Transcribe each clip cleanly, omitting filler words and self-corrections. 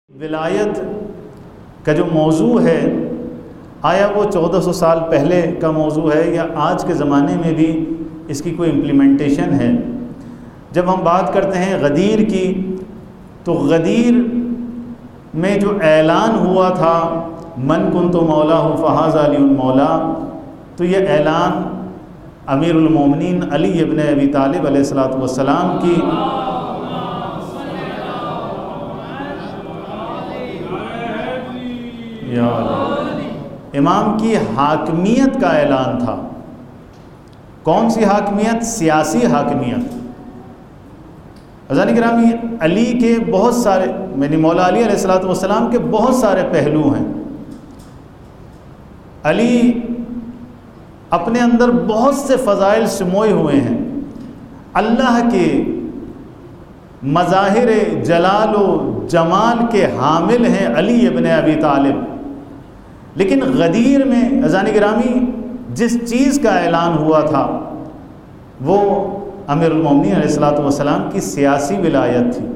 ولایت کا جو موضوع ہے، آیا وہ 1400 سال پہلے کا موضوع ہے یا آج کے زمانے میں بھی اس کی کوئی امپلیمنٹیشن ہے؟ جب ہم بات کرتے ہیں غدیر کی، تو غدیر میں جو اعلان ہوا تھا من کنت مولا فہذا علی المولا، تو یہ اعلان امیر المومنین علی ابن ابی طالب علیہ السلام کی امام کی حاکمیت کا اعلان تھا۔ کون سی حاکمیت؟ سیاسی حاکمیت۔ عزیزان گرامی، علی کے بہت سارے یعنی مولا علی علیہ السلام کے بہت سارے پہلو ہیں۔ علی اپنے اندر بہت سے فضائل سموئے ہوئے ہیں، اللہ کے مظاہر جلال و جمال کے حامل ہیں علی ابن ابی طالب۔ لیکن غدیر میں عزیزان گرامی جس چیز کا اعلان ہوا تھا وہ امیر المومنین علیہ السلام کی سیاسی ولایت تھی،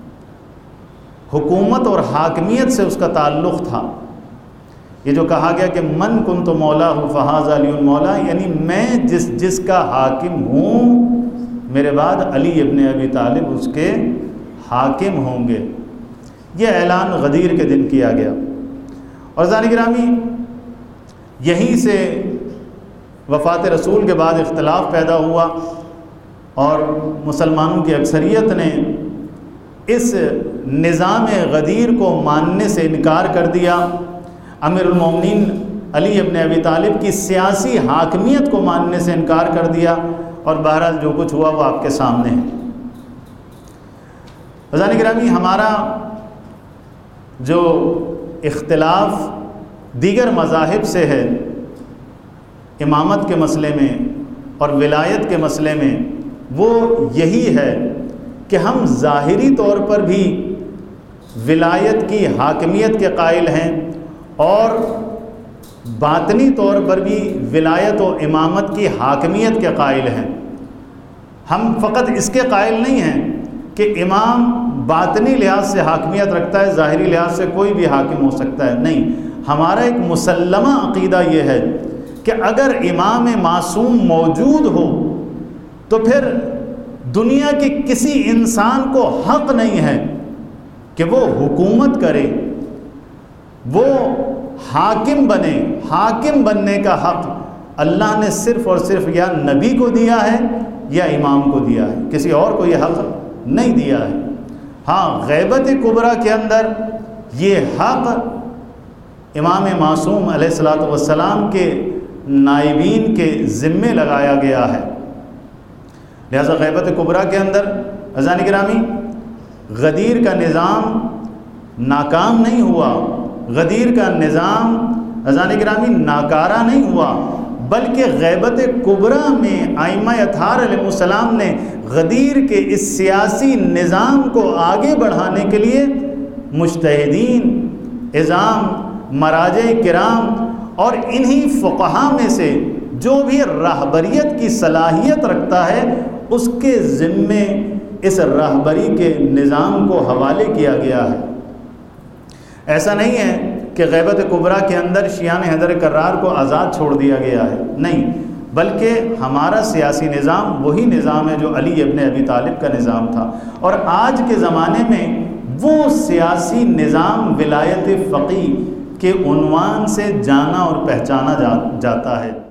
حکومت اور حاکمیت سے اس کا تعلق تھا۔ یہ جو کہا گیا کہ من کنت مولا فہذا علی المولا، یعنی میں جس کا حاکم ہوں، میرے بعد علی ابن ابی طالب اس کے حاکم ہوں گے۔ یہ اعلان غدیر کے دن کیا گیا۔ اور عزیزان گرامی، یہیں سے وفات رسول کے بعد اختلاف پیدا ہوا اور مسلمانوں کی اکثریت نے اس نظام غدیر کو ماننے سے انکار کر دیا، امیر المومنین علی ابن ابی طالب کی سیاسی حاکمیت کو ماننے سے انکار کر دیا، اور بہرحال جو کچھ ہوا وہ آپ کے سامنے ہے۔ عزیزان گرامی، ہمارا جو اختلاف دیگر مذاہب سے ہے امامت کے مسئلے میں اور ولایت کے مسئلے میں، وہ یہی ہے کہ ہم ظاہری طور پر بھی ولایت کی حاکمیت کے قائل ہیں اور باطنی طور پر بھی ولایت و امامت کی حاکمیت کے قائل ہیں۔ ہم فقط اس کے قائل نہیں ہیں کہ امام باطنی لحاظ سے حاکمیت رکھتا ہے، ظاہری لحاظ سے کوئی بھی حاکم ہو سکتا ہے، نہیں۔ ہمارا ایک مسلمہ عقیدہ یہ ہے کہ اگر امام معصوم موجود ہو تو پھر دنیا کے کسی انسان کو حق نہیں ہے کہ وہ حکومت کرے، وہ حاکم بنے۔ حاکم بننے کا حق اللہ نے صرف اور صرف یا نبی کو دیا ہے یا امام کو دیا ہے، کسی اور کو یہ حق نہیں دیا ہے۔ ہاں، غیبت کبریٰ کے اندر یہ حق امام معصوم علیہ السلام کے نائبین کے ذمے لگایا گیا ہے۔ لہذا غیبت کبریٰ کے اندر عزیزان گرامی غدیر کا نظام ناکام نہیں ہوا، غدیر کا نظام عزیزان گرامی ناکارہ نہیں ہوا، بلکہ غیبت کبریٰ میں ائمہ اطہار علیہ السلام نے غدیر کے اس سیاسی نظام کو آگے بڑھانے کے لیے مجتہدین، عظام، مراجع کرام اور انہی فقہا میں سے جو بھی رہبریت کی صلاحیت رکھتا ہے اس کے ذمے اس رہبری کے نظام کو حوالے کیا گیا ہے۔ ایسا نہیں ہے کہ غیبت کبریٰ کے اندر شیعان حیدر کرار کو آزاد چھوڑ دیا گیا ہے، نہیں، بلکہ ہمارا سیاسی نظام وہی نظام ہے جو علی ابن ابی طالب کا نظام تھا، اور آج کے زمانے میں وہ سیاسی نظام ولایت فقیہ کے عنوان سے جانا اور پہچانا جاتا ہے۔